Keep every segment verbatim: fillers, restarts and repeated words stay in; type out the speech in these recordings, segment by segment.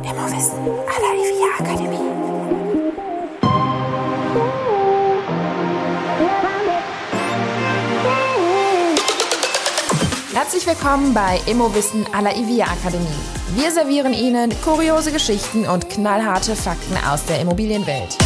Immowissen à la I V I A Akademie. Herzlich willkommen bei Immowissen à la I V I A Akademie. Wir servieren Ihnen kuriose Geschichten und knallharte Fakten aus der Immobilienwelt.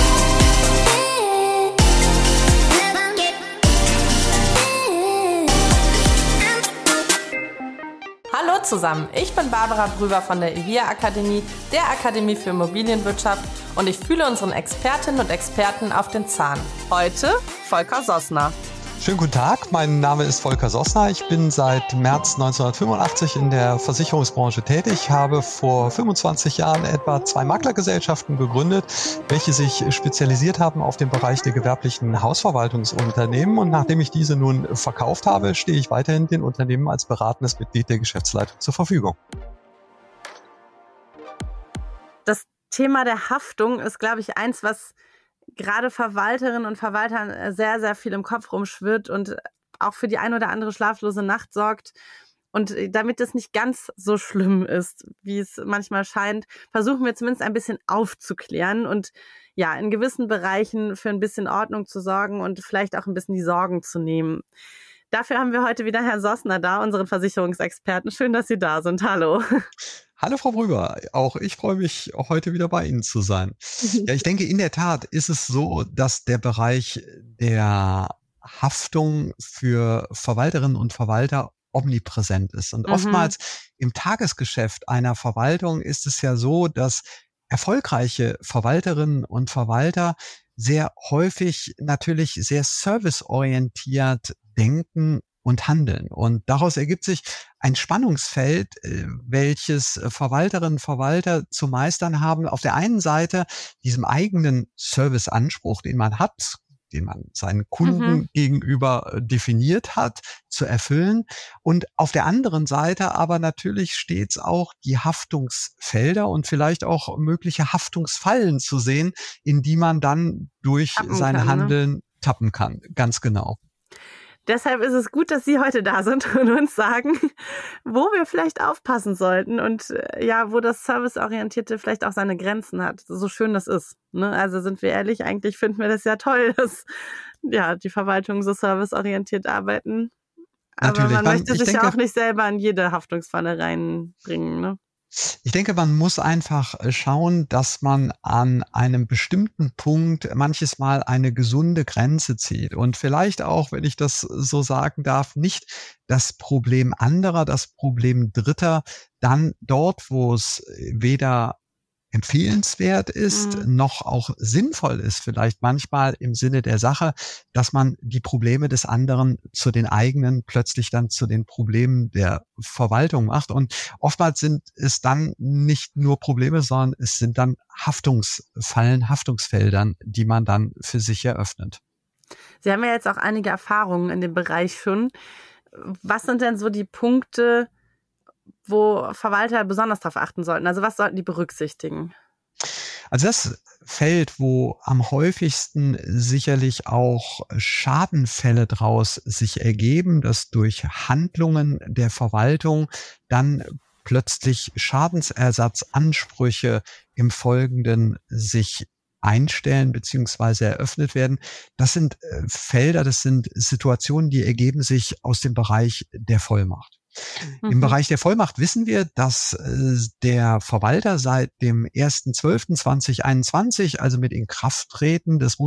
Hallo zusammen, ich bin Barbara Brüber von der I V I A Akademie, der Akademie für Immobilienwirtschaft, und ich fühle unseren Expertinnen und Experten auf den Zahn. Heute Volker Sossner. Schönen guten Tag, mein Name ist Volker Sossner. Ich bin seit März neunzehnhundertfünfundachtzig in der Versicherungsbranche tätig, habe vor fünfundzwanzig Jahren etwa zwei Maklergesellschaften gegründet, welche sich spezialisiert haben auf den Bereich der gewerblichen Hausverwaltungsunternehmen. Und nachdem ich diese nun verkauft habe, stehe ich weiterhin den Unternehmen als beratendes Mitglied der Geschäftsleitung zur Verfügung. Das Thema der Haftung ist, glaube ich, eins, was gerade Verwalterinnen und Verwaltern sehr, sehr viel im Kopf rumschwirrt und auch für die ein oder andere schlaflose Nacht sorgt. Und damit es nicht ganz so schlimm ist, wie es manchmal scheint, versuchen wir zumindest ein bisschen aufzuklären und ja, in gewissen Bereichen für ein bisschen Ordnung zu sorgen und vielleicht auch ein bisschen die Sorgen zu nehmen. Dafür haben wir heute wieder Herrn Sossner da, unseren Versicherungsexperten. Schön, dass Sie da sind. Hallo. Hallo Frau Brüber, auch ich freue mich, heute wieder bei Ihnen zu sein. Ja, ich denke, in der Tat ist es so, dass der Bereich der Haftung für Verwalterinnen und Verwalter omnipräsent ist. Und mhm. oftmals im Tagesgeschäft einer Verwaltung ist es ja so, dass erfolgreiche Verwalterinnen und Verwalter sehr häufig natürlich sehr serviceorientiert denken und handeln. Und daraus ergibt sich ein Spannungsfeld, welches Verwalterinnen und Verwalter zu meistern haben. Auf der einen Seite diesem eigenen Serviceanspruch, den man hat, den man seinen Kunden mhm. gegenüber definiert hat, zu erfüllen. Und auf der anderen Seite aber natürlich stets auch die Haftungsfelder und vielleicht auch mögliche Haftungsfallen zu sehen, in die man dann durch tappen sein kann, Handeln ne? tappen kann. Ganz genau. Deshalb ist es gut, dass Sie heute da sind und uns sagen, wo wir vielleicht aufpassen sollten und ja, wo das Serviceorientierte vielleicht auch seine Grenzen hat. So schön das ist. Ne? Also sind wir ehrlich, eigentlich finden wir das ja toll, dass ja die Verwaltungen so serviceorientiert arbeiten. Aber Natürlich, man, man möchte sich denke, ja auch nicht selber in jede Haftungsfalle reinbringen, ne? Ich denke, man muss einfach schauen, dass man an einem bestimmten Punkt manches Mal eine gesunde Grenze zieht und vielleicht auch, wenn ich das so sagen darf, nicht das Problem anderer, das Problem Dritter, dann dort, wo es weder empfehlenswert ist, mhm. noch auch sinnvoll ist, vielleicht manchmal im Sinne der Sache, dass man die Probleme des anderen zu den eigenen, plötzlich dann zu den Problemen der Verwaltung macht. Und oftmals sind es dann nicht nur Probleme, sondern es sind dann Haftungsfallen, Haftungsfeldern, die man dann für sich eröffnet. Sie haben ja jetzt auch einige Erfahrungen in dem Bereich schon. Was sind denn so die Punkte, wo Verwalter besonders darauf achten sollten? Also was sollten die berücksichtigen? Also das Feld, wo am häufigsten sicherlich auch Schadenfälle draus sich ergeben, dass durch Handlungen der Verwaltung dann plötzlich Schadensersatzansprüche im Folgenden sich einstellen bzw. eröffnet werden. Das sind Felder, das sind Situationen, die ergeben sich aus dem Bereich der Vollmacht. Mhm. Im Bereich der Vollmacht wissen wir, dass äh, der Verwalter seit dem erster zwölfter zweitausendeinundzwanzig, also mit Inkrafttreten des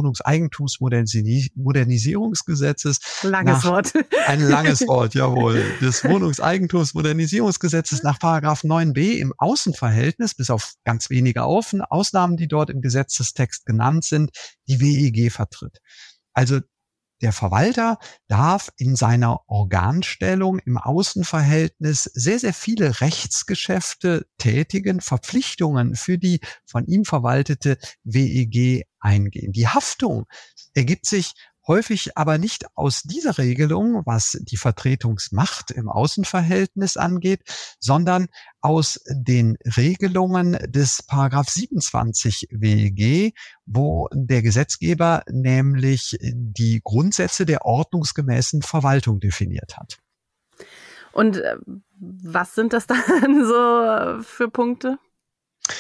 Wohnungseigentumsmodernisierungsgesetzes, langes Wort, ein langes Wort, jawohl, des Wohnungseigentumsmodernisierungsgesetzes nach Paragraph neun b im Außenverhältnis, bis auf ganz wenige Ausnahmen, die dort im Gesetzestext genannt sind, die W E G vertritt. Also der Verwalter darf in seiner Organstellung im Außenverhältnis sehr, sehr viele Rechtsgeschäfte tätigen, Verpflichtungen für die von ihm verwaltete W E G eingehen. Die Haftung ergibt sich häufig aber nicht aus dieser Regelung, was die Vertretungsmacht im Außenverhältnis angeht, sondern aus den Regelungen des Paragraph siebenundzwanzig W E G, wo der Gesetzgeber nämlich die Grundsätze der ordnungsgemäßen Verwaltung definiert hat. Und was sind das dann so für Punkte?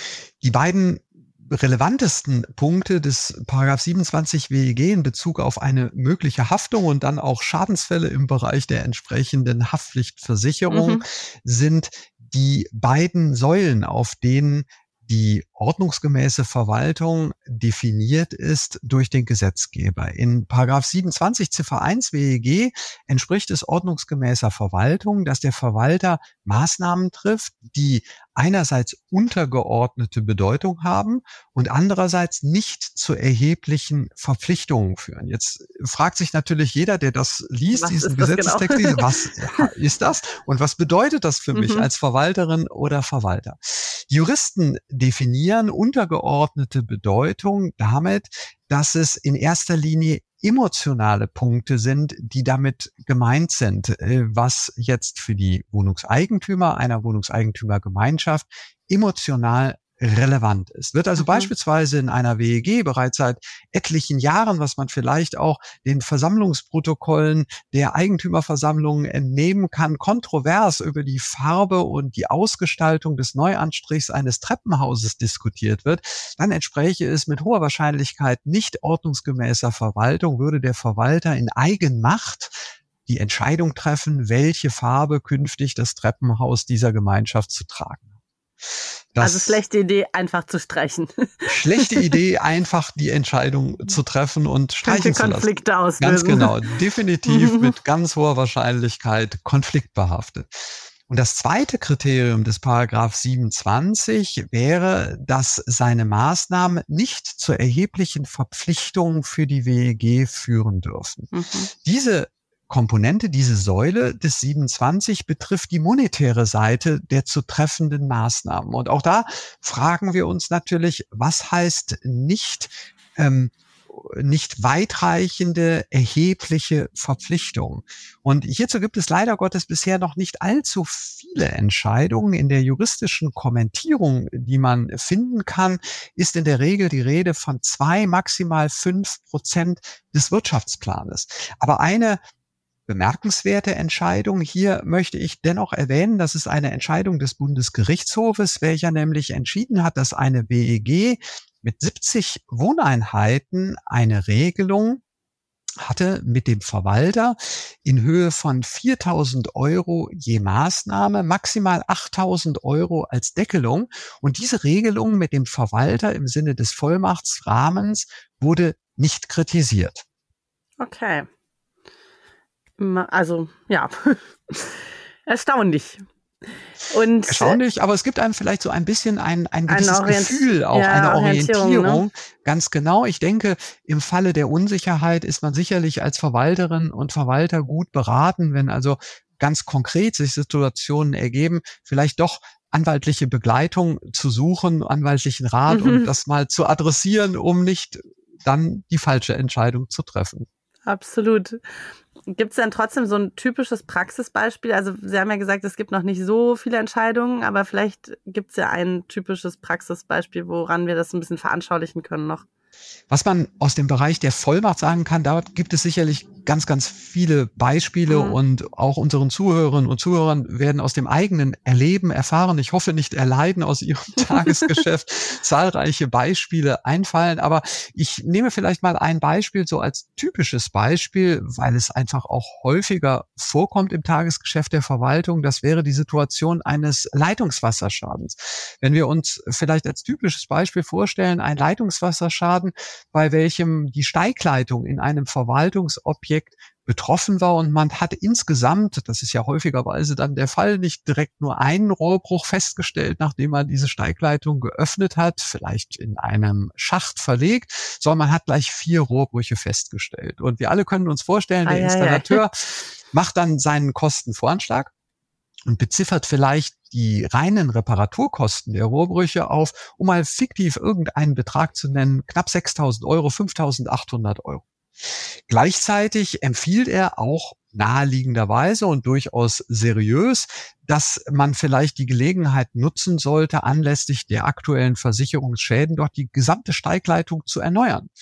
Die beiden relevantesten Punkte des Paragraph siebenundzwanzig W E G in Bezug auf eine mögliche Haftung und dann auch Schadensfälle im Bereich der entsprechenden Haftpflichtversicherung mhm. sind die beiden Säulen, auf denen die ordnungsgemäße Verwaltung definiert ist durch den Gesetzgeber. In Paragraph siebenundzwanzig Ziffer eins W E G entspricht es ordnungsgemäßer Verwaltung, dass der Verwalter Maßnahmen trifft, die einerseits untergeordnete Bedeutung haben und andererseits nicht zu erheblichen Verpflichtungen führen. Jetzt fragt sich natürlich jeder, der das liest, was diesen Gesetzestext, genau? Was ist das und was bedeutet das für mich mhm. als Verwalterin oder Verwalter? Juristen definieren untergeordnete Bedeutung damit, dass es in erster Linie emotionale Punkte sind, die damit gemeint sind, was jetzt für die Wohnungseigentümer einer Wohnungseigentümergemeinschaft emotional relevant ist. Wird also mhm. beispielsweise in einer W E G bereits seit etlichen Jahren, was man vielleicht auch den Versammlungsprotokollen der Eigentümerversammlungen entnehmen kann, kontrovers über die Farbe und die Ausgestaltung des Neuanstrichs eines Treppenhauses diskutiert wird, dann entspräche es mit hoher Wahrscheinlichkeit nicht ordnungsgemäßer Verwaltung, würde der Verwalter in Eigenmacht die Entscheidung treffen, welche Farbe künftig das Treppenhaus dieser Gemeinschaft zu tragen hat. Das also schlechte Idee, einfach zu streichen. Schlechte Idee, einfach die Entscheidung zu treffen und streichen zu lassen. Konflikte auslösen. Ganz genau, definitiv mit ganz hoher Wahrscheinlichkeit konfliktbehaftet. Und das zweite Kriterium des Paragraph siebenundzwanzig wäre, dass seine Maßnahmen nicht zu erheblichen Verpflichtungen für die W E G führen dürfen. Mhm. Diese Komponente, diese Säule des siebenundzwanzig betrifft die monetäre Seite der zu treffenden Maßnahmen. Und auch da fragen wir uns natürlich, was heißt nicht, ähm, nicht weitreichende, erhebliche Verpflichtungen. Und hierzu gibt es leider Gottes bisher noch nicht allzu viele Entscheidungen. In der juristischen Kommentierung, die man finden kann, ist in der Regel die Rede von zwei, maximal fünf Prozent des Wirtschaftsplanes. Aber eine bemerkenswerte Entscheidung. Hier möchte ich dennoch erwähnen, das ist eine Entscheidung des Bundesgerichtshofes, welcher nämlich entschieden hat, dass eine W E G mit siebzig Wohneinheiten eine Regelung hatte mit dem Verwalter in Höhe von viertausend Euro je Maßnahme, maximal achttausend Euro als Deckelung. Und diese Regelung mit dem Verwalter im Sinne des Vollmachtsrahmens wurde nicht kritisiert. Okay. Also, ja, erstaunlich. Und Erstaunlich, aber es gibt einem vielleicht so ein bisschen ein, ein gewisses eine Gefühl, auch ja, eine Orientierung. Orientierung. Ne? Ganz genau. Ich denke, im Falle der Unsicherheit ist man sicherlich als Verwalterin und Verwalter gut beraten, wenn also ganz konkret sich Situationen ergeben, vielleicht doch anwaltliche Begleitung zu suchen, anwaltlichen Rat mhm. und das mal zu adressieren, um nicht dann die falsche Entscheidung zu treffen. Absolut. Gibt es denn trotzdem so ein typisches Praxisbeispiel? Also Sie haben ja gesagt, es gibt noch nicht so viele Entscheidungen, aber vielleicht gibt es ja ein typisches Praxisbeispiel, woran wir das ein bisschen veranschaulichen können noch. Was man aus dem Bereich der Vollmacht sagen kann, da gibt es sicherlich ganz, ganz viele Beispiele mhm. und auch unseren Zuhörerinnen und Zuhörern werden aus dem eigenen Erleben erfahren. Ich hoffe nicht erleiden aus ihrem Tagesgeschäft zahlreiche Beispiele einfallen, aber ich nehme vielleicht mal ein Beispiel so als typisches Beispiel, weil es einfach auch häufiger vorkommt im Tagesgeschäft der Verwaltung. Das wäre die Situation eines Leitungswasserschadens. Wenn wir uns vielleicht als typisches Beispiel vorstellen, ein Leitungswasserschaden, bei welchem die Steigleitung in einem Verwaltungsobjekt betroffen war und man hat insgesamt, das ist ja häufigerweise dann der Fall, nicht direkt nur einen Rohrbruch festgestellt, nachdem man diese Steigleitung geöffnet hat, vielleicht in einem Schacht verlegt, sondern man hat gleich vier Rohrbrüche festgestellt. Und wir alle können uns vorstellen, der ah, Installateur ja, ja. macht dann seinen Kostenvoranschlag und beziffert vielleicht die reinen Reparaturkosten der Rohrbrüche auf, um mal fiktiv irgendeinen Betrag zu nennen, knapp sechstausend Euro, fünftausendachthundert Euro. Gleichzeitig empfiehlt er auch naheliegenderweise und durchaus seriös, dass man vielleicht die Gelegenheit nutzen sollte, anlässlich der aktuellen Versicherungsschäden dort die gesamte Steigleitung zu erneuern.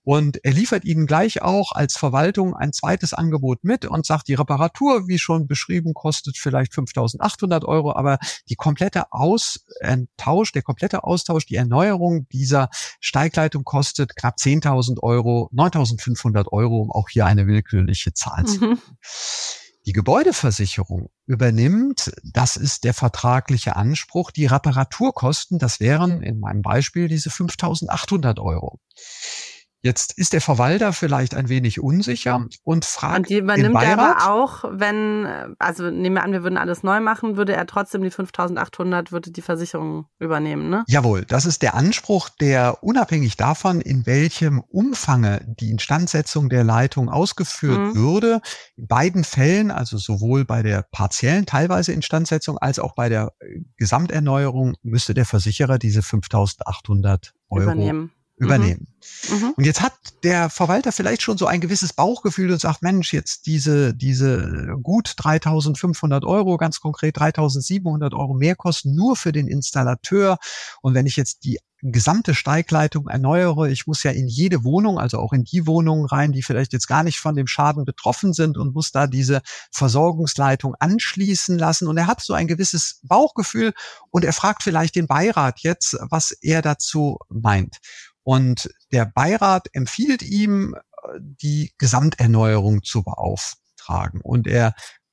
Und er liefert Ihnen gleich auch als Verwaltung ein zweites Angebot mit und sagt, die Reparatur, wie schon beschrieben, kostet vielleicht fünftausendachthundert Euro, aber die komplette Austausch, der komplette Austausch, die Erneuerung dieser Steigleitung kostet knapp zehntausend Euro, neuntausendfünfhundert Euro, um auch hier eine willkürliche Zahl zu nennen. Mhm. Die Gebäudeversicherung übernimmt, das ist der vertragliche Anspruch, die Reparaturkosten, das wären in meinem Beispiel diese fünftausendachthundert Euro. Jetzt ist der Verwalter vielleicht ein wenig unsicher und fragt und die übernimmt den Beirat. Er aber auch, wenn, also nehmen wir an, wir würden alles neu machen, würde er trotzdem die fünftausendachthundert, würde die Versicherung übernehmen, ne? Jawohl, das ist der Anspruch, der unabhängig davon, in welchem Umfange die Instandsetzung der Leitung ausgeführt mhm. würde, in beiden Fällen, also sowohl bei der partiellen, teilweise Instandsetzung als auch bei der Gesamterneuerung, müsste der Versicherer diese fünftausendachthundert Euro übernehmen. übernehmen. Mhm. Und jetzt hat der Verwalter vielleicht schon so ein gewisses Bauchgefühl und sagt, Mensch, jetzt diese diese gut dreitausendfünfhundert Euro, ganz konkret dreitausendsiebenhundert Euro Mehrkosten nur für den Installateur. Und wenn ich jetzt die gesamte Steigleitung erneuere, ich muss ja in jede Wohnung, also auch in die Wohnungen rein, die vielleicht jetzt gar nicht von dem Schaden betroffen sind und muss da diese Versorgungsleitung anschließen lassen. Und er hat so ein gewisses Bauchgefühl und er fragt vielleicht den Beirat jetzt, was er dazu meint. Und der Beirat empfiehlt ihm, die Gesamterneuerung zu beauftragen. Und er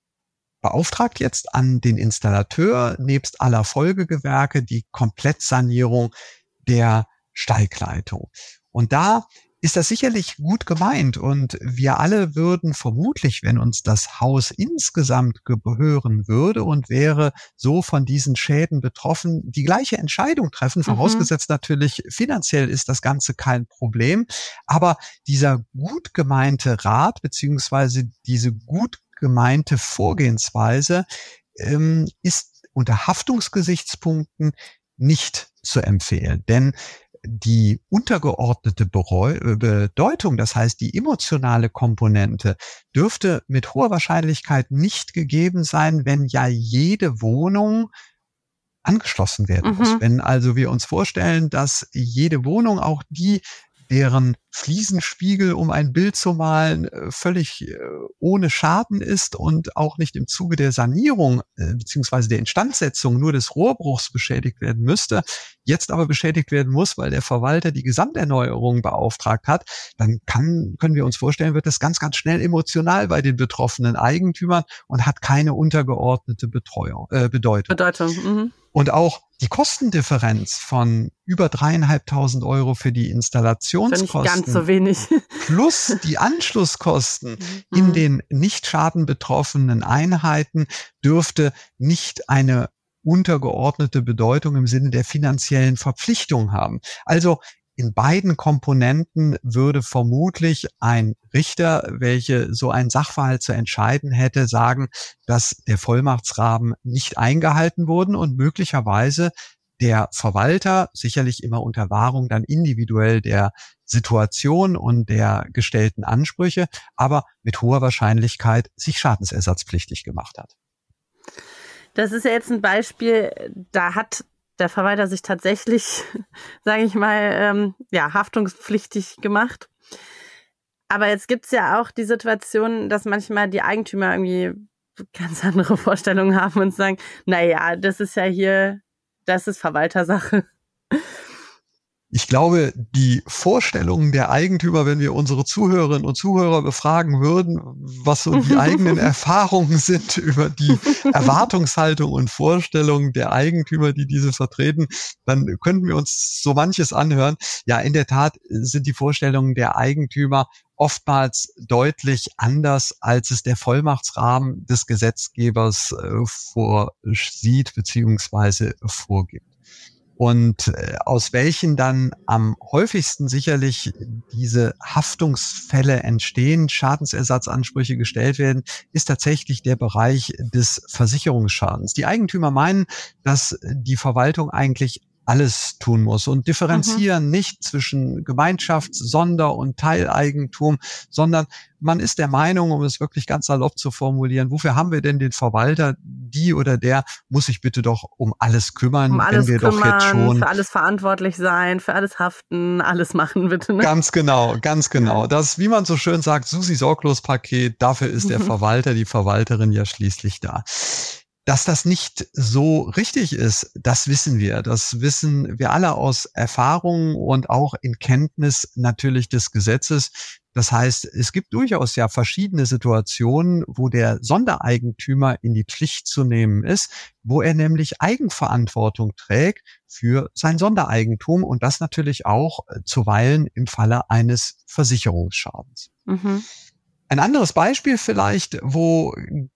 beauftragt jetzt an den Installateur nebst aller Folgegewerke die Komplettsanierung der Steigleitung. Und da ist das sicherlich gut gemeint und wir alle würden vermutlich, wenn uns das Haus insgesamt gehören würde und wäre so von diesen Schäden betroffen, die gleiche Entscheidung treffen, vorausgesetzt mhm. natürlich finanziell ist das Ganze kein Problem, aber dieser gut gemeinte Rat beziehungsweise diese gut gemeinte Vorgehensweise ähm, ist unter Haftungsgesichtspunkten nicht zu empfehlen, denn die untergeordnete Bedeutung, das heißt die emotionale Komponente, dürfte mit hoher Wahrscheinlichkeit nicht gegeben sein, wenn ja jede Wohnung angeschlossen werden mhm. muss. Wenn also wir uns vorstellen, dass jede Wohnung, auch die, deren Fliesenspiegel, um ein Bild zu malen, völlig ohne Schaden ist und auch nicht im Zuge der Sanierung bzw. der Instandsetzung nur des Rohrbruchs beschädigt werden müsste, jetzt aber beschädigt werden muss, weil der Verwalter die Gesamterneuerung beauftragt hat, dann kann, können wir uns vorstellen, wird das ganz, ganz schnell emotional bei den betroffenen Eigentümern und hat keine untergeordnete Betreuung, äh, Bedeutung. Bedeutung. Mhm. Und auch die Kostendifferenz von über dreieinhalbtausend Euro für die Installationskosten ganz so wenig. plus die Anschlusskosten mhm. in den nicht schadenbetroffenen Einheiten dürfte nicht eine untergeordnete Bedeutung im Sinne der finanziellen Verpflichtung haben. Also in beiden Komponenten würde vermutlich ein Richter, welche so einen Sachverhalt zu entscheiden hätte, sagen, dass der Vollmachtsrahmen nicht eingehalten wurde und möglicherweise der Verwalter, sicherlich immer unter Wahrung dann individuell der Situation und der gestellten Ansprüche, aber mit hoher Wahrscheinlichkeit sich schadensersatzpflichtig gemacht hat. Das ist ja jetzt ein Beispiel, da hat der Verwalter sich tatsächlich, sage ich mal, ähm, ja, haftungspflichtig gemacht. Aber jetzt gibt's ja auch die Situation, dass manchmal die Eigentümer irgendwie ganz andere Vorstellungen haben und sagen, na ja, das ist ja hier, das ist Verwaltersache. Ich glaube, die Vorstellungen der Eigentümer, wenn wir unsere Zuhörerinnen und Zuhörer befragen würden, was so die eigenen Erfahrungen sind über die Erwartungshaltung und Vorstellungen der Eigentümer, die diese vertreten, dann könnten wir uns so manches anhören. Ja, in der Tat sind die Vorstellungen der Eigentümer oftmals deutlich anders, als es der Vollmachtsrahmen des Gesetzgebers äh, vorsieht bzw. vorgibt. Und aus welchen dann am häufigsten sicherlich diese Haftungsfälle entstehen, Schadensersatzansprüche gestellt werden, ist tatsächlich der Bereich des Versicherungsschadens. Die Eigentümer meinen, dass die Verwaltung eigentlich alles tun muss und differenzieren Mhm. nicht zwischen Gemeinschafts-, Sonder- und Teileigentum, sondern man ist der Meinung, um es wirklich ganz salopp zu formulieren, wofür haben wir denn den Verwalter? Die oder der muss sich bitte doch um alles kümmern, Um wenn alles wir doch jetzt kümmern, schon für alles verantwortlich sein, für alles haften, alles machen bitte, ne? Ganz genau, ganz genau. Ja. Das, wie man so schön sagt, Susi-Sorglos-Paket, dafür ist der Verwalter, die Verwalterin ja schließlich da. Dass das nicht so richtig ist, das wissen wir. Das wissen wir alle aus Erfahrung und auch in Kenntnis natürlich des Gesetzes. Das heißt, es gibt durchaus ja verschiedene Situationen, wo der Sondereigentümer in die Pflicht zu nehmen ist, wo er nämlich Eigenverantwortung trägt für sein Sondereigentum und das natürlich auch zuweilen im Falle eines Versicherungsschadens. Mhm. Ein anderes Beispiel vielleicht, wo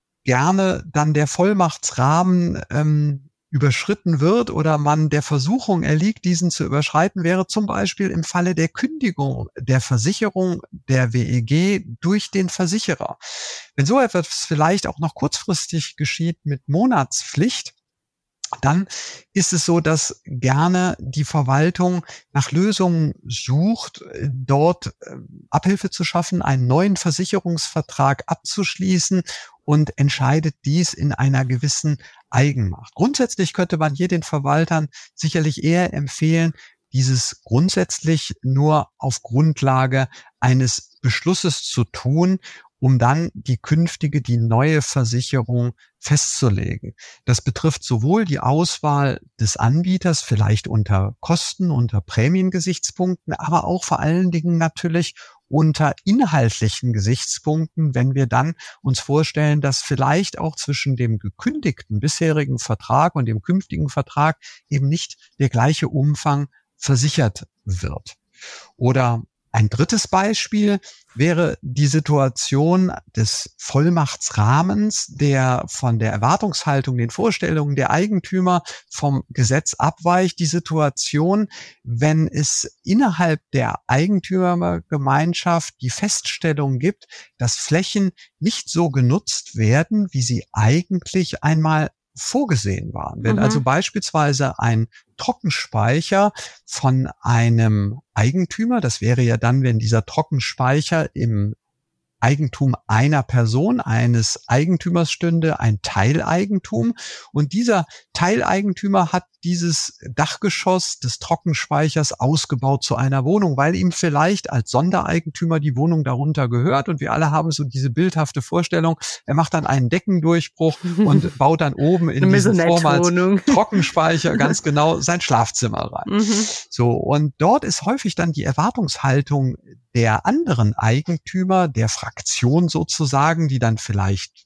gerne dann der Vollmachtsrahmen ähm, überschritten wird oder man der Versuchung erliegt, diesen zu überschreiten, wäre zum Beispiel im Falle der Kündigung der Versicherung der W E G durch den Versicherer. Wenn so etwas vielleicht auch noch kurzfristig geschieht mit Monatspflicht, dann ist es so, dass gerne die Verwaltung nach Lösungen sucht, dort Abhilfe zu schaffen, einen neuen Versicherungsvertrag abzuschließen und entscheidet dies in einer gewissen Eigenmacht. Grundsätzlich könnte man hier den Verwaltern sicherlich eher empfehlen, dieses grundsätzlich nur auf Grundlage eines Beschlusses zu tun, um dann die künftige, die neue Versicherung festzulegen. Das betrifft sowohl die Auswahl des Anbieters, vielleicht unter Kosten, unter Prämiengesichtspunkten, aber auch vor allen Dingen natürlich unter inhaltlichen Gesichtspunkten, wenn wir dann uns vorstellen, dass vielleicht auch zwischen dem gekündigten bisherigen Vertrag und dem künftigen Vertrag eben nicht der gleiche Umfang versichert wird. Oder ein drittes Beispiel wäre die Situation des Vollmachtsrahmens, der von der Erwartungshaltung, den Vorstellungen der Eigentümer vom Gesetz abweicht. Die Situation, wenn es innerhalb der Eigentümergemeinschaft die Feststellung gibt, dass Flächen nicht so genutzt werden, wie sie eigentlich einmal vorgesehen waren. Wenn Mhm. also beispielsweise ein Trockenspeicher von einem Eigentümer, das wäre ja dann, wenn dieser Trockenspeicher im Eigentum einer Person, eines Eigentümers stünde, ein Teileigentum. Und dieser Teileigentümer hat dieses Dachgeschoss des Trockenspeichers ausgebaut zu einer Wohnung, weil ihm vielleicht als Sondereigentümer die Wohnung darunter gehört. Und wir alle haben so diese bildhafte Vorstellung, er macht dann einen Deckendurchbruch und baut dann oben in diesen vormals Trockenspeicher ganz genau sein Schlafzimmer rein. Mhm. So, und dort ist häufig dann die Erwartungshaltung der anderen Eigentümer, der Fraktion sozusagen, die dann vielleicht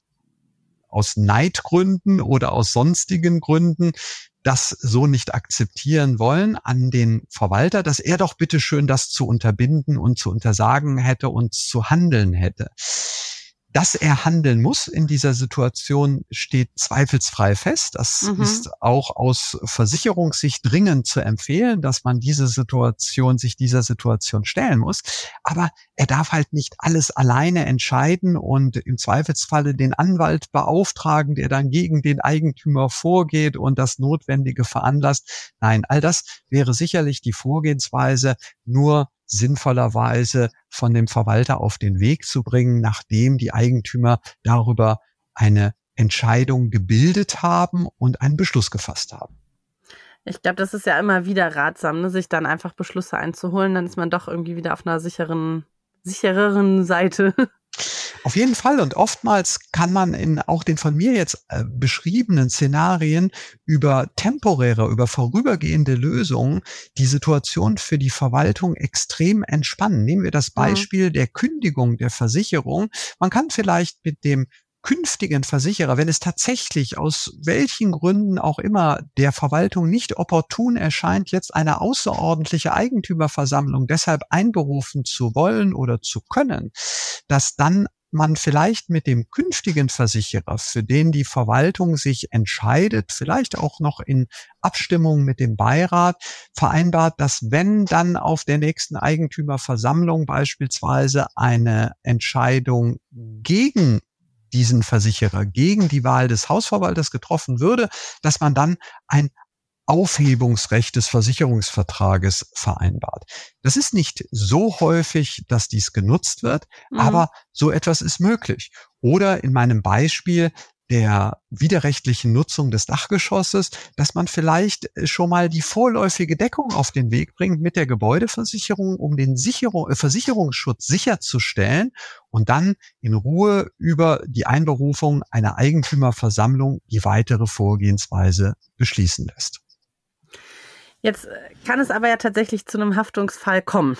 aus Neidgründen oder aus sonstigen Gründen das so nicht akzeptieren wollen, an den Verwalter, dass er doch bitteschön das zu unterbinden und zu untersagen hätte und zu handeln hätte. Dass er handeln muss in dieser Situation, steht zweifelsfrei fest. Das Mhm. ist auch aus Versicherungssicht dringend zu empfehlen, dass man diese Situation, sich dieser Situation stellen muss. Aber er darf halt nicht alles alleine entscheiden und im Zweifelsfalle den Anwalt beauftragen, der dann gegen den Eigentümer vorgeht und das Notwendige veranlasst. Nein, all das wäre sicherlich die Vorgehensweise, nur sinnvollerweise von dem Verwalter auf den Weg zu bringen, nachdem die Eigentümer darüber eine Entscheidung gebildet haben und einen Beschluss gefasst haben. Ich glaube, das ist ja immer wieder ratsam, ne, sich dann einfach Beschlüsse einzuholen, dann ist man doch irgendwie wieder auf einer sicheren, sichereren Seite. Auf jeden Fall. Und oftmals kann man in auch den von mir jetzt äh, beschriebenen Szenarien über temporäre, über vorübergehende Lösungen die Situation für die Verwaltung extrem entspannen. Nehmen wir das Beispiel mhm. der Kündigung der Versicherung. Man kann vielleicht mit dem künftigen Versicherer, wenn es tatsächlich aus welchen Gründen auch immer der Verwaltung nicht opportun erscheint, jetzt eine außerordentliche Eigentümerversammlung deshalb einberufen zu wollen oder zu können, dass dann man vielleicht mit dem künftigen Versicherer, für den die Verwaltung sich entscheidet, vielleicht auch noch in Abstimmung mit dem Beirat vereinbart, dass wenn dann auf der nächsten Eigentümerversammlung beispielsweise eine Entscheidung gegen diesen Versicherer, gegen die Wahl des Hausverwalters getroffen würde, dass man dann ein Aufhebungsrecht des Versicherungsvertrages vereinbart. Das ist nicht so häufig, dass dies genutzt wird, mhm. aber so etwas ist möglich. Oder in meinem Beispiel der widerrechtlichen Nutzung des Dachgeschosses, dass man vielleicht schon mal die vorläufige Deckung auf den Weg bringt mit der Gebäudeversicherung, um den Sicherung, äh, Versicherungsschutz sicherzustellen und dann in Ruhe über die Einberufung einer Eigentümerversammlung die weitere Vorgehensweise beschließen lässt. Jetzt kann es aber ja tatsächlich zu einem Haftungsfall kommen.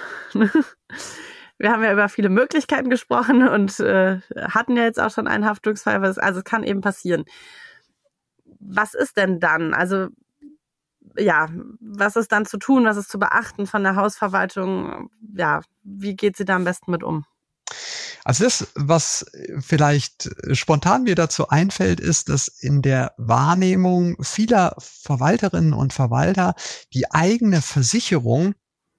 Wir haben ja über viele Möglichkeiten gesprochen und äh, hatten ja jetzt auch schon einen Haftungsfall, also es kann eben passieren. Was ist denn dann? Also ja, was ist dann zu tun, was ist zu beachten von der Hausverwaltung? Ja, wie geht sie da am besten mit um? Also das, was vielleicht spontan mir dazu einfällt, ist, dass in der Wahrnehmung vieler Verwalterinnen und Verwalter die eigene Versicherung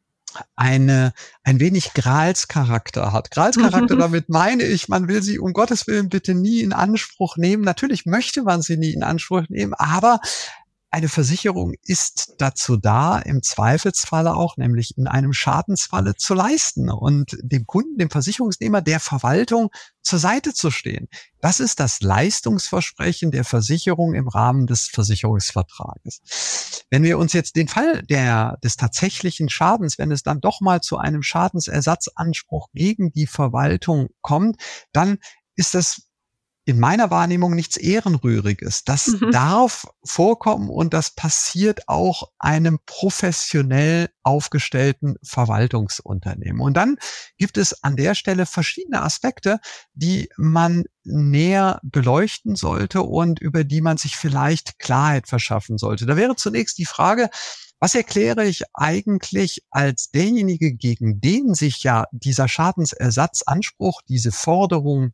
eine ein wenig Gralscharakter hat. Gralscharakter, damit meine ich, man will sie um Gottes Willen bitte nie in Anspruch nehmen. Natürlich möchte man sie nie in Anspruch nehmen, aber eine Versicherung ist dazu da, im Zweifelsfalle auch, nämlich in einem Schadensfalle zu leisten und dem Kunden, dem Versicherungsnehmer, der Verwaltung zur Seite zu stehen. Das ist das Leistungsversprechen der Versicherung im Rahmen des Versicherungsvertrages. Wenn wir uns jetzt den Fall der, des tatsächlichen Schadens, wenn es dann doch mal zu einem Schadensersatzanspruch gegen die Verwaltung kommt, dann ist das in meiner Wahrnehmung nichts Ehrenrühriges. Das mhm. darf vorkommen und das passiert auch einem professionell aufgestellten Verwaltungsunternehmen. Und dann gibt es an der Stelle verschiedene Aspekte, die man näher beleuchten sollte und über die man sich vielleicht Klarheit verschaffen sollte. Da wäre zunächst die Frage, was erkläre ich eigentlich als derjenige, gegen den sich ja dieser Schadensersatzanspruch, diese Forderung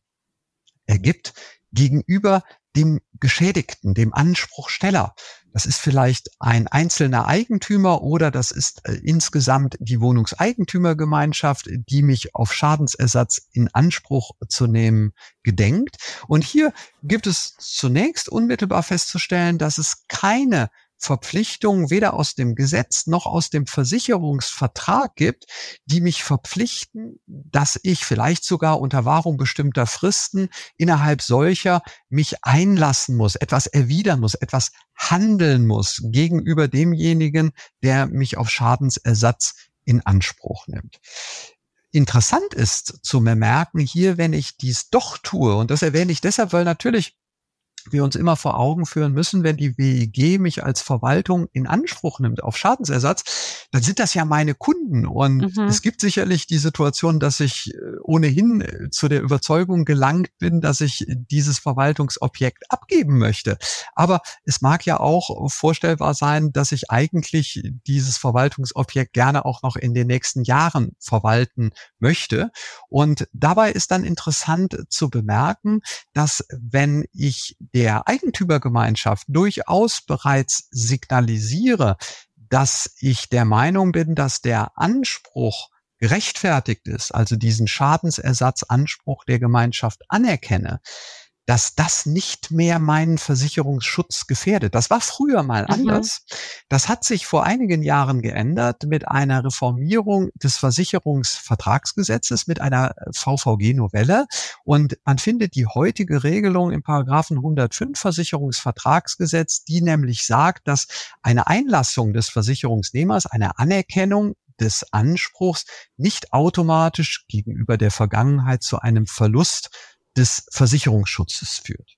ergibt, gegenüber dem Geschädigten, dem Anspruchsteller. Das ist vielleicht ein einzelner Eigentümer oder das ist äh, insgesamt die Wohnungseigentümergemeinschaft, die mich auf Schadensersatz in Anspruch zu nehmen gedenkt. Und hier gibt es zunächst unmittelbar festzustellen, dass es keine Verpflichtungen weder aus dem Gesetz noch aus dem Versicherungsvertrag gibt, die mich verpflichten, dass ich vielleicht sogar unter Wahrung bestimmter Fristen innerhalb solcher mich einlassen muss, etwas erwidern muss, etwas handeln muss gegenüber demjenigen, der mich auf Schadensersatz in Anspruch nimmt. Interessant ist zu bemerken hier, wenn ich dies doch tue, und das erwähne ich deshalb, weil natürlich wir uns immer vor Augen führen müssen, wenn die W E G mich als Verwaltung in Anspruch nimmt auf Schadensersatz, dann sind das ja meine Kunden. Und mhm. es gibt sicherlich die Situation, dass ich ohnehin zu der Überzeugung gelangt bin, dass ich dieses Verwaltungsobjekt abgeben möchte. Aber es mag ja auch vorstellbar sein, dass ich eigentlich dieses Verwaltungsobjekt gerne auch noch in den nächsten Jahren verwalten möchte. Und dabei ist dann interessant zu bemerken, dass wenn ich der Eigentümergemeinschaft durchaus bereits signalisiere, dass ich der Meinung bin, dass der Anspruch gerechtfertigt ist, also diesen Schadensersatzanspruch der Gemeinschaft anerkenne, dass das nicht mehr meinen Versicherungsschutz gefährdet. Das war früher mal mhm. anders. Das hat sich vor einigen Jahren geändert mit einer Reformierung des Versicherungsvertragsgesetzes, mit einer V V G-Novelle. Und man findet die heutige Regelung im Paragraphen hundertfünf Versicherungsvertragsgesetz, die nämlich sagt, dass eine Einlassung des Versicherungsnehmers, eine Anerkennung des Anspruchs nicht automatisch gegenüber der Vergangenheit zu einem Verlust des Versicherungsschutzes führt.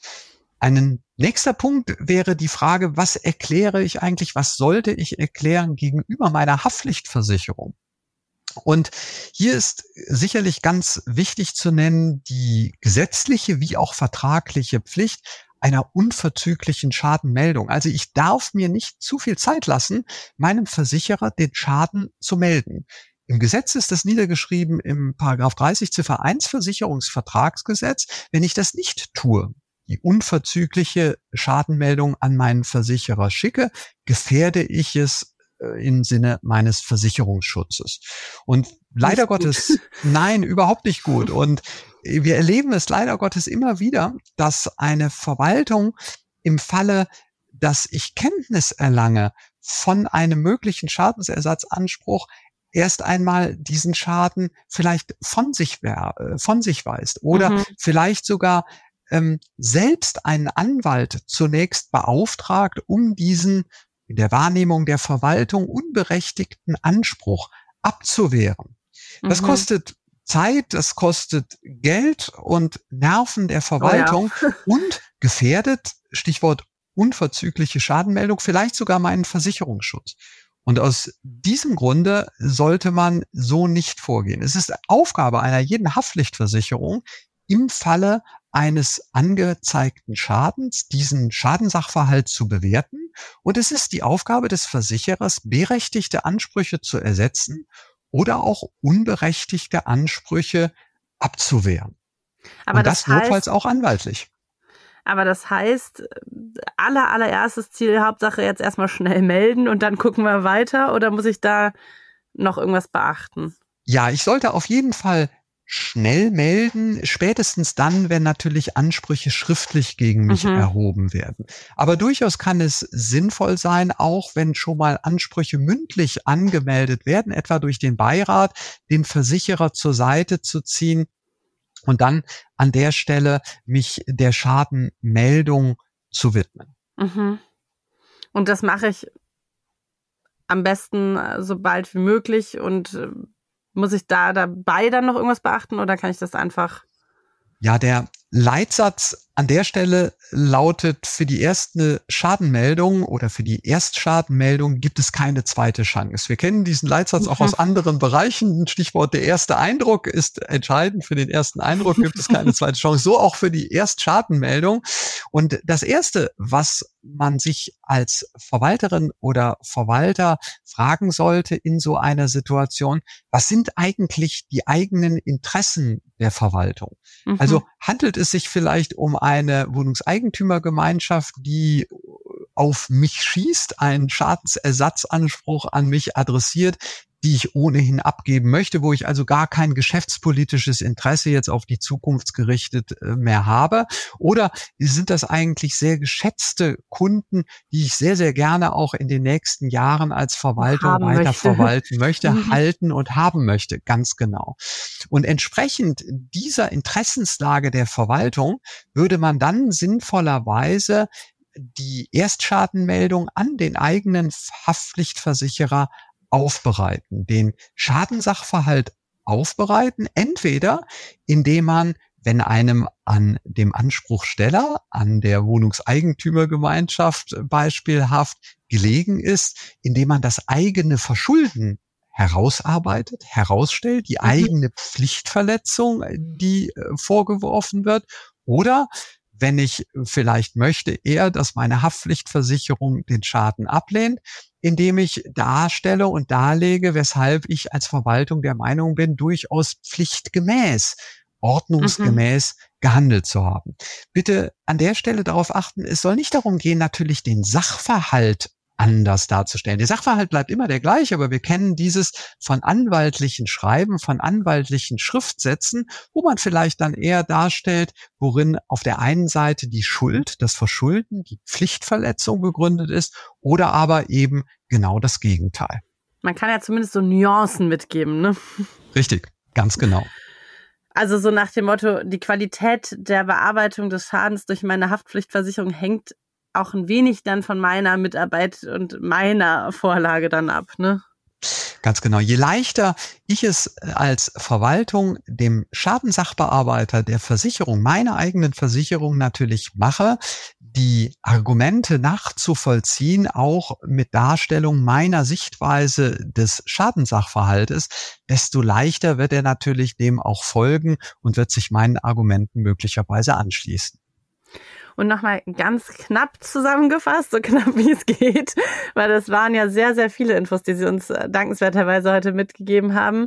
Ein nächster Punkt wäre die Frage, was erkläre ich eigentlich, was sollte ich erklären gegenüber meiner Haftpflichtversicherung? Und hier ist sicherlich ganz wichtig zu nennen, die gesetzliche wie auch vertragliche Pflicht einer unverzüglichen Schadenmeldung. Also ich darf mir nicht zu viel Zeit lassen, meinem Versicherer den Schaden zu melden. Im Gesetz ist das niedergeschrieben im Paragraph dreißig Ziffer eins Versicherungsvertragsgesetz. Wenn ich das nicht tue, die unverzügliche Schadenmeldung an meinen Versicherer schicke, gefährde ich es äh, im Sinne meines Versicherungsschutzes. Und leider Gottes, nein, überhaupt nicht gut. Und wir erleben es leider Gottes immer wieder, dass eine Verwaltung im Falle dass ich Kenntnis erlange von einem möglichen Schadensersatzanspruch, erst einmal diesen Schaden vielleicht von sich, von sich weist oder mhm. vielleicht sogar ähm, selbst einen Anwalt zunächst beauftragt, um diesen in der Wahrnehmung der Verwaltung unberechtigten Anspruch abzuwehren. Das mhm. kostet Zeit, das kostet Geld und Nerven der Verwaltung oh ja. und gefährdet, Stichwort unverzügliche Schadenmeldung, vielleicht sogar meinen Versicherungsschutz. Und aus diesem Grunde sollte man so nicht vorgehen. Es ist Aufgabe einer jeden Haftpflichtversicherung, im Falle eines angezeigten Schadens diesen Schadensachverhalt zu bewerten. Und es ist die Aufgabe des Versicherers, berechtigte Ansprüche zu ersetzen oder auch unberechtigte Ansprüche abzuwehren. Aber und das, das heißt, notfalls auch anwaltlich. Aber das heißt, aller, allererstes Ziel, Hauptsache jetzt erstmal schnell melden und dann gucken wir weiter, oder muss ich da noch irgendwas beachten? Ja, ich sollte auf jeden Fall schnell melden, spätestens dann, wenn natürlich Ansprüche schriftlich gegen mich mhm. erhoben werden. Aber durchaus kann es sinnvoll sein, auch wenn schon mal Ansprüche mündlich angemeldet werden, etwa durch den Beirat, den Versicherer zur Seite zu ziehen und dann an der Stelle mich der Schadenmeldung zu widmen. Mhm. Und das mache ich am besten so bald wie möglich. Und äh, muss ich da dabei dann noch irgendwas beachten oder kann ich das einfach? Ja, der Leitsatz an der Stelle lautet: Für die erste Schadenmeldung oder für die Erstschadenmeldung gibt es keine zweite Chance. Wir kennen diesen Leitsatz auch aus anderen Bereichen. Stichwort: Der erste Eindruck ist entscheidend. Für den ersten Eindruck gibt es keine zweite Chance. So auch für die Erstschadenmeldung. Und das Erste, was man sich als Verwalterin oder Verwalter fragen sollte in so einer Situation: Was sind eigentlich die eigenen Interessen der Verwaltung? Mhm. Also handelt es sich vielleicht um eine Wohnungseigentümergemeinschaft, die auf mich schießt, einen Schadensersatzanspruch an mich adressiert, die ich ohnehin abgeben möchte, wo ich also gar kein geschäftspolitisches Interesse jetzt auf die Zukunft gerichtet mehr habe? Oder sind das eigentlich sehr geschätzte Kunden, die ich sehr, sehr gerne auch in den nächsten Jahren als Verwaltung haben weiter möchte. verwalten möchte, halten und haben möchte? Ganz genau. Und entsprechend dieser Interessenslage der Verwaltung würde man dann sinnvollerweise die Erstschadenmeldung an den eigenen Haftpflichtversicherer aufbereiten, den Schadensachverhalt aufbereiten, entweder indem man, wenn einem an dem Anspruchsteller, an der Wohnungseigentümergemeinschaft beispielhaft gelegen ist, indem man das eigene Verschulden herausarbeitet, herausstellt, die mhm. eigene Pflichtverletzung, die äh, vorgeworfen wird, oder wenn ich vielleicht möchte eher, dass meine Haftpflichtversicherung den Schaden ablehnt, indem ich darstelle und darlege, weshalb ich als Verwaltung der Meinung bin, durchaus pflichtgemäß, ordnungsgemäß mhm. gehandelt zu haben. Bitte an der Stelle darauf achten, es soll nicht darum gehen, natürlich den Sachverhalt anders darzustellen. Der Sachverhalt bleibt immer der gleiche, aber wir kennen dieses von anwaltlichen Schreiben, von anwaltlichen Schriftsätzen, wo man vielleicht dann eher darstellt, worin auf der einen Seite die Schuld, das Verschulden, die Pflichtverletzung begründet ist oder aber eben genau das Gegenteil. Man kann ja zumindest so Nuancen mitgeben, ne? Richtig, ganz genau. Also so nach dem Motto, die Qualität der Bearbeitung des Schadens durch meine Haftpflichtversicherung hängt auch ein wenig dann von meiner Mitarbeit und meiner Vorlage dann ab, ne? Ganz genau. Je leichter ich es als Verwaltung dem Schadensachbearbeiter der Versicherung, meiner eigenen Versicherung natürlich mache, die Argumente nachzuvollziehen, auch mit Darstellung meiner Sichtweise des Schadenssachverhaltes, desto leichter wird er natürlich dem auch folgen und wird sich meinen Argumenten möglicherweise anschließen. Und nochmal ganz knapp zusammengefasst, so knapp wie es geht, weil das waren ja sehr, sehr viele Infos, die Sie uns dankenswerterweise heute mitgegeben haben.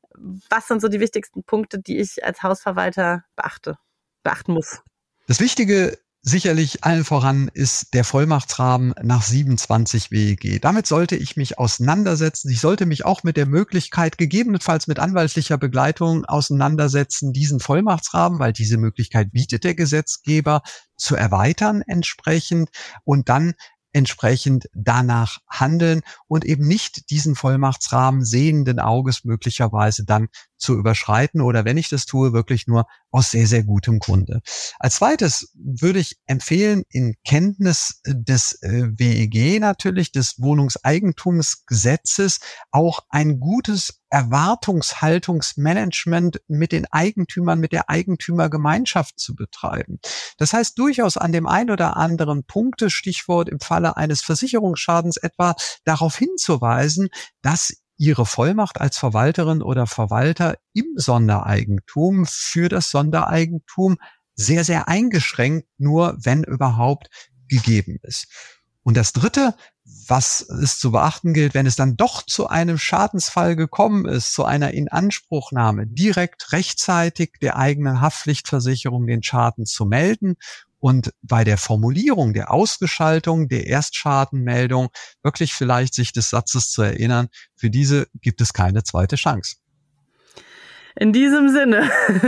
Was sind so die wichtigsten Punkte, die ich als Hausverwalter beachte, beachten muss? Das Wichtige sicherlich allen voran ist der Vollmachtsrahmen nach siebenundzwanzig W E G. Damit sollte ich mich auseinandersetzen. Ich sollte mich auch mit der Möglichkeit, gegebenenfalls mit anwaltlicher Begleitung auseinandersetzen, diesen Vollmachtsrahmen, weil diese Möglichkeit bietet der Gesetzgeber, zu erweitern entsprechend und dann entsprechend danach handeln und eben nicht diesen Vollmachtsrahmen sehenden Auges möglicherweise dann zu überschreiten oder wenn ich das tue, wirklich nur aus sehr, sehr gutem Grunde. Als zweites würde ich empfehlen, in Kenntnis des äh, W E G natürlich, des Wohnungseigentumsgesetzes, auch ein gutes Erwartungshaltungsmanagement mit den Eigentümern, mit der Eigentümergemeinschaft zu betreiben. Das heißt, durchaus an dem ein oder anderen Punkte, Stichwort im Falle eines Versicherungsschadens etwa, darauf hinzuweisen, dass Ihre Vollmacht als Verwalterin oder Verwalter im Sondereigentum für das Sondereigentum sehr, sehr eingeschränkt, nur wenn überhaupt gegeben ist. Und das Dritte, was es zu beachten gilt, wenn es dann doch zu einem Schadensfall gekommen ist, zu einer Inanspruchnahme, direkt rechtzeitig der eigenen Haftpflichtversicherung den Schaden zu melden und bei der Formulierung der Ausgestaltung der Erstschadenmeldung wirklich vielleicht sich des Satzes zu erinnern, für diese gibt es keine zweite Chance. In diesem Sinne.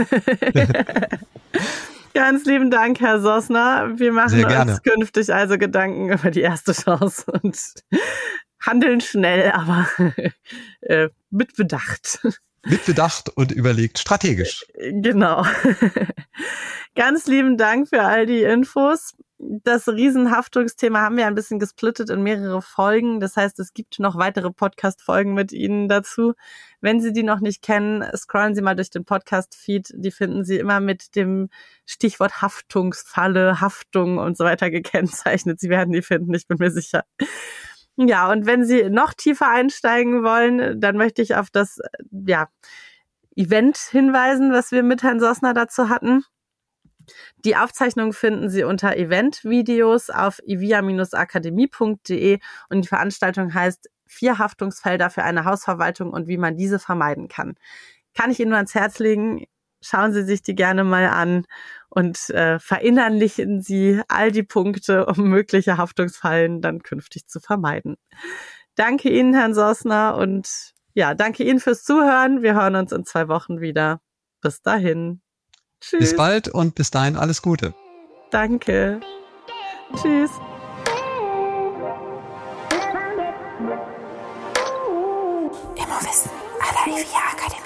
Ganz lieben Dank, Herr Sossner. Wir machen uns künftig also Gedanken über die erste Chance und handeln schnell, aber äh, mit Bedacht. Mit Bedacht und überlegt strategisch. Genau. Ganz lieben Dank für all die Infos. Das Riesenhaftungsthema haben wir ein bisschen gesplittet in mehrere Folgen. Das heißt, es gibt noch weitere Podcast-Folgen mit Ihnen dazu. Wenn Sie die noch nicht kennen, scrollen Sie mal durch den Podcast-Feed. Die finden Sie immer mit dem Stichwort Haftungsfalle, Haftung und so weiter gekennzeichnet. Sie werden die finden, ich bin mir sicher. Ja, und wenn Sie noch tiefer einsteigen wollen, dann möchte ich auf das ja, Event hinweisen, was wir mit Herrn Sossner dazu hatten. Die Aufzeichnung finden Sie unter Eventvideos auf ivia Bindestrich akademie Punkt de und die Veranstaltung heißt Vier Haftungsfelder für eine Hausverwaltung und wie man diese vermeiden kann. Kann ich Ihnen nur ans Herz legen, schauen Sie sich die gerne mal an und äh, verinnerlichen Sie all die Punkte, um mögliche Haftungsfallen dann künftig zu vermeiden. Danke Ihnen, Herrn Sossner, und ja, danke Ihnen fürs Zuhören. Wir hören uns in zwei Wochen wieder. Bis dahin. Tschüss. Bis bald und bis dahin alles Gute. Danke. Tschüss. Immowissen à la I V I A Akademie.